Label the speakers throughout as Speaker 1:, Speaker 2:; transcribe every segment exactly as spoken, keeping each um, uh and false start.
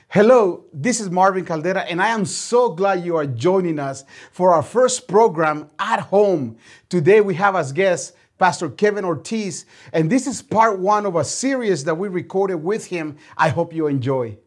Speaker 1: Hello, this is Marvin Caldera, and I am so glad you are joining us for our first program at home. Today we have as guest Pastor Kevin Ortiz, and this is part one of a series that we recorded with him. I hope you enjoy.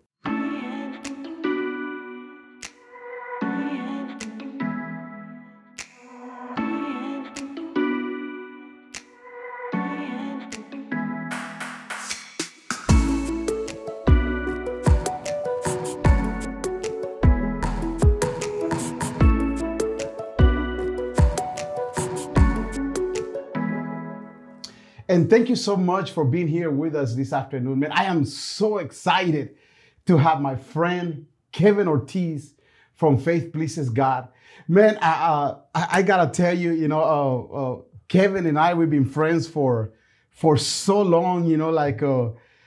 Speaker 1: And thank you so much for being here with us this afternoon, man. I am so excited to have my friend Kevin Ortiz from Faith Pleases God. Man, I, uh, I, I gotta tell you, you know, uh, uh, Kevin and I, we've been friends for for so long, you know, like uh,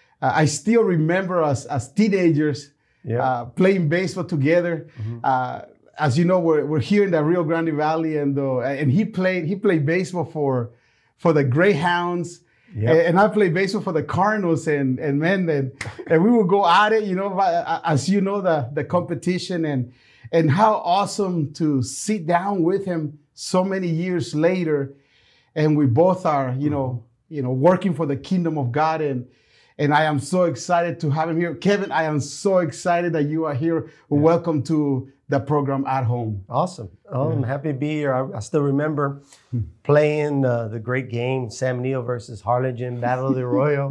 Speaker 1: I still remember us as teenagers yeah. uh, playing baseball together. Mm-hmm. uh, as you know, we're, we're here in the Rio Grande Valley, and uh, and he played he played baseball for for the Greyhounds, yep. and, and I played baseball for the Cardinals, and and man, and, and we would go at it, you know, as you know, the the competition, and and how awesome to sit down with him so many years later, and we both are, you know, you know, working for the kingdom of God, and and I am so excited to have him here, Kevin. I am so excited that you are here. Yeah. Welcome to the program at home.
Speaker 2: Awesome. Oh, yeah. I'm happy to be here. I, I still remember playing uh, the great game, San Benito versus Harlingen, Battle of the Arroyo.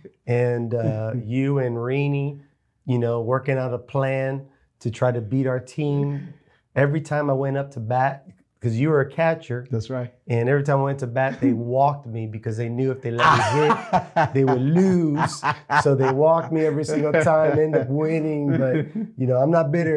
Speaker 2: and uh, you and Rini, you know, working out a plan to try to beat our team. Every time I went up to bat, because you were a catcher.
Speaker 1: That's right.
Speaker 2: And every time I went to bat, they walked me because they knew if they let me hit, they would lose. So they walked me every single time, end up winning. But, you know, I'm not bitter,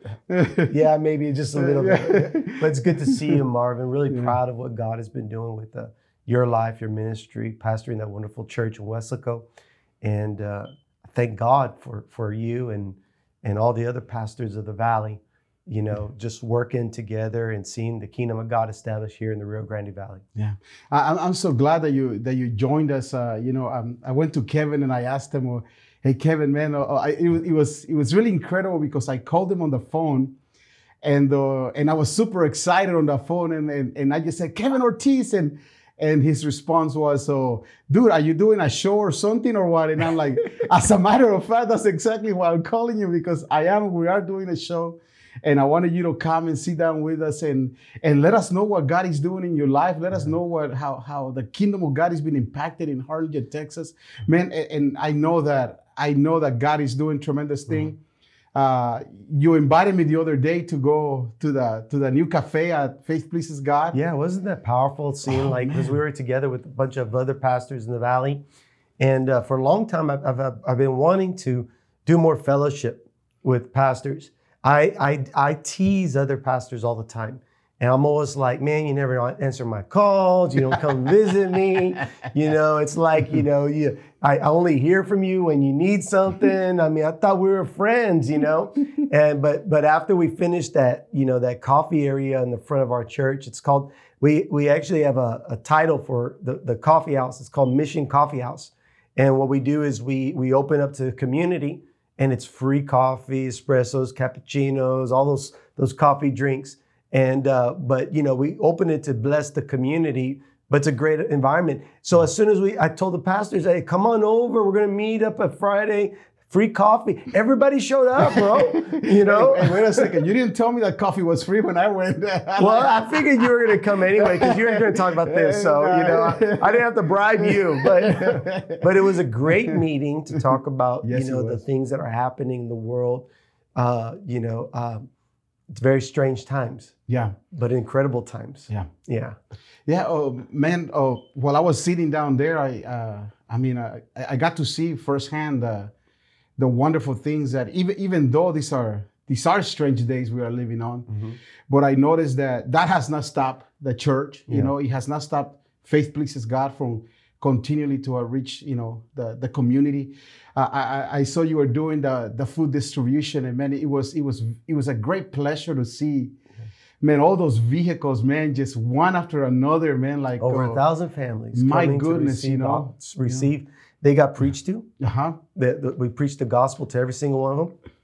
Speaker 2: but yeah, maybe just a little bit. But it's good to see you, Marvin. Really yeah. proud of what God has been doing with uh, your life, your ministry, pastoring that wonderful church in Weslaco. And uh, thank God for, for you and, and all the other pastors of the Valley. You know, just working together and seeing the kingdom of God established here in the Rio Grande Valley.
Speaker 1: Yeah, I, I'm so glad that you that you joined us. Uh, you know, um, I went to Kevin and I asked him, well, "Hey, Kevin, man, uh, I, it, it was it was really incredible because I called him on the phone, and uh, and I was super excited on the phone, and and, and I just said Kevin Ortiz, and and his response was, "So, dude, are you doing a show or something or what?" And I'm like, as a matter of fact, that's exactly why I'm calling you, because I am. We are doing a show. And I wanted you to come and sit down with us and, and let us know what God is doing in your life. Let us know what how how the kingdom of God has been impacted in Harlingen, Texas. Man, and, and I know that I know that God is doing tremendous thing. Uh, you invited me the other day to go to the to the new cafe at Faith Pleases God.
Speaker 2: Yeah, wasn't that powerful seeing oh, like because we were together with a bunch of other pastors in the Valley, and uh, for a long time I've, I've I've been wanting to do more fellowship with pastors. I, I I tease other pastors all the time. And I'm always like, man, you never answer my calls. You don't come visit me. You know, it's like, you know, you, I only hear from you when you need something. I mean, I thought we were friends, you know. And but but after we finished that, you know, that coffee area in the front of our church, it's called, we we actually have a, a title for the, the coffee house. It's called Mission Coffee House. And what we do is we we open up to the community. And it's free coffee, espressos, cappuccinos, all those those coffee drinks. And uh, but you know, we open it to bless the community. But it's a great environment. So as soon as we, I told the pastors, "Hey, come on over. We're gonna meet up at Friday. Free coffee." Everybody showed up, bro. You know.
Speaker 1: Hey, hey, wait a second. You didn't tell me that coffee was free when I went.
Speaker 2: Well, I figured you were going to come anyway because you were going to talk about this. So you know, I, I didn't have to bribe you, but but it was a great meeting to talk about yes, you know the things that are happening in the world. Uh, you know, um, it's very strange times.
Speaker 1: Yeah,
Speaker 2: but incredible times.
Speaker 1: Yeah,
Speaker 2: yeah,
Speaker 1: yeah. Oh man. Oh, while I was sitting down there, I uh, I mean, I, I got to see firsthand. Uh, the wonderful things that even even though these are these are strange days we are living on, mm-hmm. but I noticed that that has not stopped the church. You yeah. know, it has not stopped Faith Pleases God from continually to reach, you know, the the community. Uh, I I saw you were doing the the food distribution, and man, it was it was it was a great pleasure to see. Man, all those vehicles, man, just one after another, man, like
Speaker 2: over uh, a thousand families.
Speaker 1: My goodness, you know,
Speaker 2: receive. They got preached to.
Speaker 1: Uh-huh.
Speaker 2: The, the, we preached the gospel to every single one of them.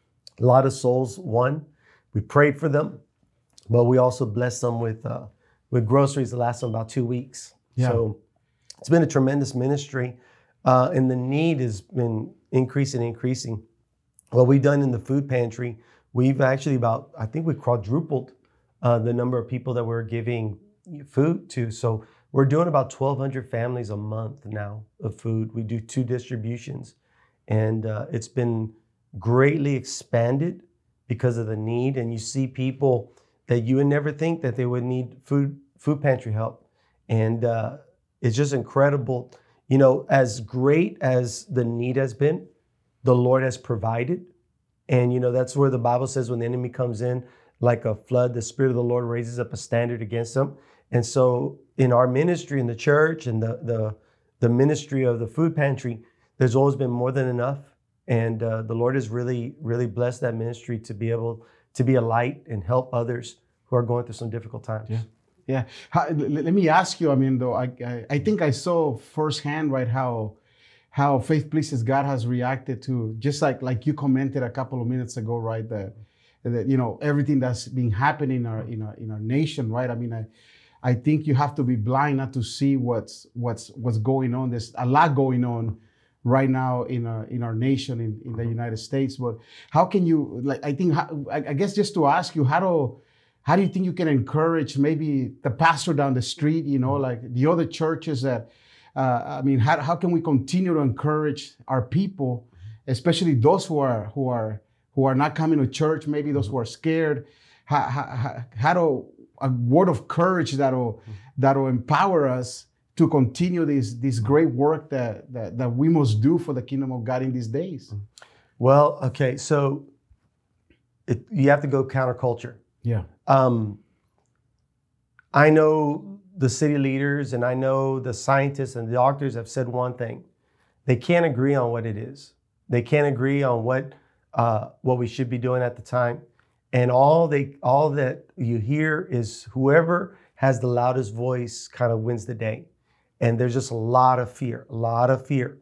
Speaker 2: A lot of souls won. We prayed for them, but we also blessed them with uh, with groceries that last them about two weeks.
Speaker 1: Yeah.
Speaker 2: So it's been a tremendous ministry, uh, and the need has been increasing, increasing. What we've done in the food pantry, we've actually about, I think we quadrupled uh, the number of people that we're giving food to. So we're doing about twelve hundred families a month now of food. We do two distributions, and uh, it's been greatly expanded because of the need. And you see people that you would never think that they would need food food pantry help. And uh, it's just incredible. You know, as great as the need has been, the Lord has provided. And, you know, that's where the Bible says when the enemy comes in like a flood, the Spirit of the Lord raises up a standard against them. And so in our ministry, in the church and the, the, the ministry of the food pantry, there's always been more than enough. And uh, the Lord has really, really blessed that ministry to be able to be a light and help others who are going through some difficult times.
Speaker 1: Yeah. Yeah. How, let me ask you, I mean, though, I, I, I think I saw firsthand, right, how how Faith Pleases God has reacted to, just like like you commented a couple of minutes ago, right, that, that you know, everything that's been happening in our, in our, in our nation, right? I mean, I, I think you have to be blind not to see what's what's what's going on. There's a lot going on right now in our in our nation, in, in the United States. But how can you, like, I think, how, I, I guess just to ask you, how do how do you think you can encourage maybe the pastor down the street, you know, like the other churches that, uh, I mean, how how can we continue to encourage our people, especially those who are who are who are not coming to church, maybe those who are scared? How how, how do a word of courage that'll that'll empower us to continue this this great work that, that that we must do for the kingdom of God in these days?
Speaker 2: Well, okay, so it, you have to go counterculture.
Speaker 1: Yeah.
Speaker 2: Um, I know the city leaders and I know the scientists and the doctors have said one thing. They can't agree on what it is. They can't agree on what uh, what we should be doing at the time. And all they all that you hear is whoever has the loudest voice kind of wins the day. And there's just a lot of fear, a lot of fear.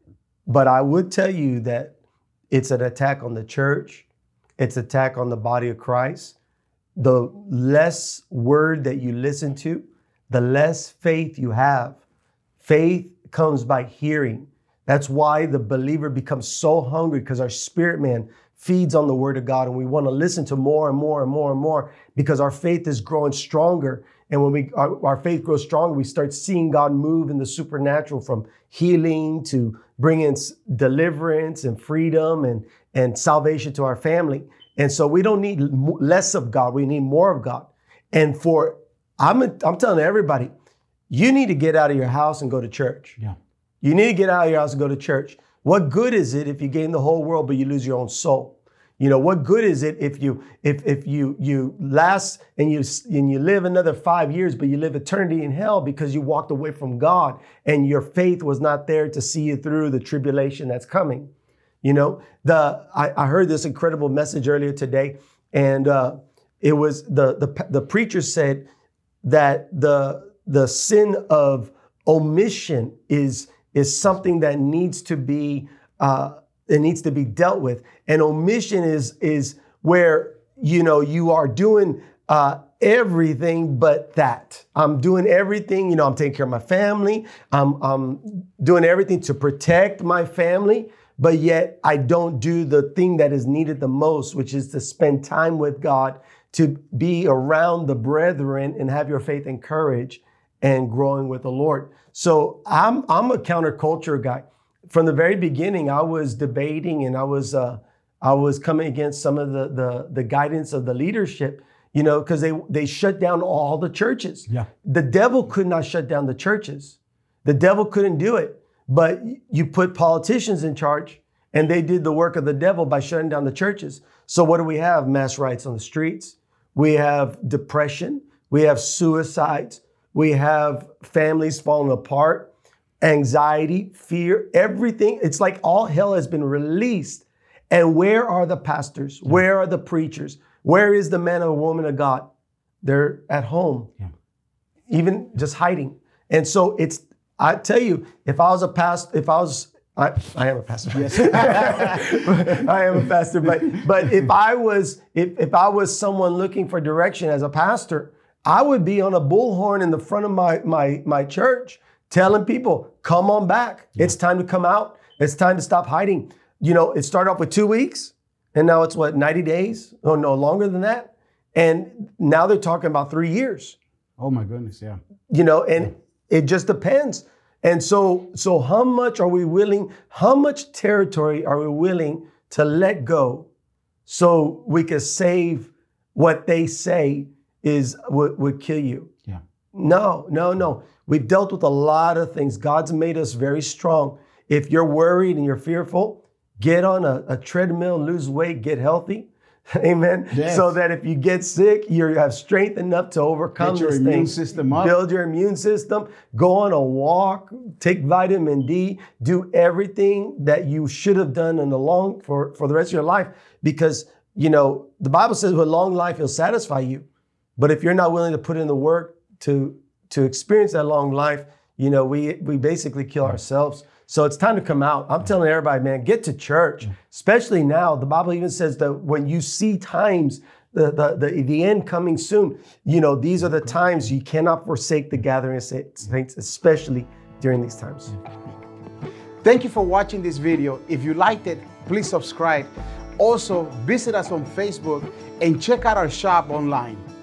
Speaker 2: But I would tell you that it's an attack on the church. It's an attack on the body of Christ. The less word that you listen to, the less faith you have. Faith comes by hearing. That's why the believer becomes so hungry, because our spirit man feeds on the word of God, and we want to listen to more and more and more and more because our faith is growing stronger. And when we our, our faith grows stronger, we start seeing God move in the supernatural, from healing to bringing deliverance and freedom and, and salvation to our family. And so we don't need less of God. We need more of God. And for, I'm, I'm telling everybody, you need to get out of your house and go to church.
Speaker 1: Yeah.
Speaker 2: You need to get out of your house and go to church. What good is it if you gain the whole world, but you lose your own soul? You know, what good is it if you if if you you last and you and you live another five years, but you live eternity in hell because you walked away from God and your faith was not there to see you through the tribulation that's coming? You know, the I, I heard this incredible message earlier today, and uh, it was the the the preacher said that the the sin of omission is is something that needs to be uh, it needs to be dealt with. And omission is is where, you know, you are doing uh, everything but that. I'm doing everything, you know, I'm taking care of my family. I'm, I'm doing everything to protect my family, but yet I don't do the thing that is needed the most, which is to spend time with God, to be around the brethren and have your faith and courage and growing with the Lord. So I'm I'm a counterculture guy. From the very beginning, I was debating and I was uh, I was coming against some of the the, the guidance of the leadership, you know, because they they shut down all the churches.
Speaker 1: Yeah.
Speaker 2: The devil could not shut down the churches. The devil couldn't do it. But you put politicians in charge, and they did the work of the devil by shutting down the churches. So what do we have? Mass riots on the streets. We have depression. We have suicides. We have families falling apart, anxiety, fear, everything. It's like all hell has been released. And where are the pastors? Yeah. Where are the preachers? Where is the man or woman of God? They're at home, yeah. Even just hiding. And so it's, I tell you, if I was a pastor, if I was I, I am a pastor. Yes. I am a pastor. But but if I was if, if I was someone looking for direction as a pastor, I would be on a bullhorn in the front of my my my church telling people, come on back. Yeah. It's time to come out. It's time to stop hiding. You know, it started off with two weeks and now it's what, ninety days? Oh, no, longer than that. And now they're talking about three years.
Speaker 1: Oh my goodness, yeah.
Speaker 2: You know, and yeah. it just depends. And so, so how much are we willing, how much territory are we willing to let go so we can save what they say is would, would kill you?
Speaker 1: Yeah.
Speaker 2: No, no, no. We've dealt with a lot of things. God's made us very strong. If you're worried and you're fearful, get on a, a treadmill, lose weight, get healthy. Amen.
Speaker 1: Yes.
Speaker 2: So that if you get sick, you have strength enough to overcome
Speaker 1: Get your
Speaker 2: this
Speaker 1: immune
Speaker 2: thing.
Speaker 1: system up.
Speaker 2: Build your immune system. Go on a walk. Take vitamin D. Do everything that you should have done in the long for, for the rest of your life. Because, you know, the Bible says with long life, it'll satisfy you. But if you're not willing to put in the work to, to experience that long life, you know, we, we basically kill ourselves. So it's time to come out. I'm telling everybody, man, get to church, especially now. The Bible even says that when you see times, the, the, the, the end coming soon, you know, these are the times you cannot forsake the gathering of saints, especially during these times.
Speaker 1: Thank you for watching this video. If you liked it, please subscribe. Also, visit us on Facebook and check out our shop online.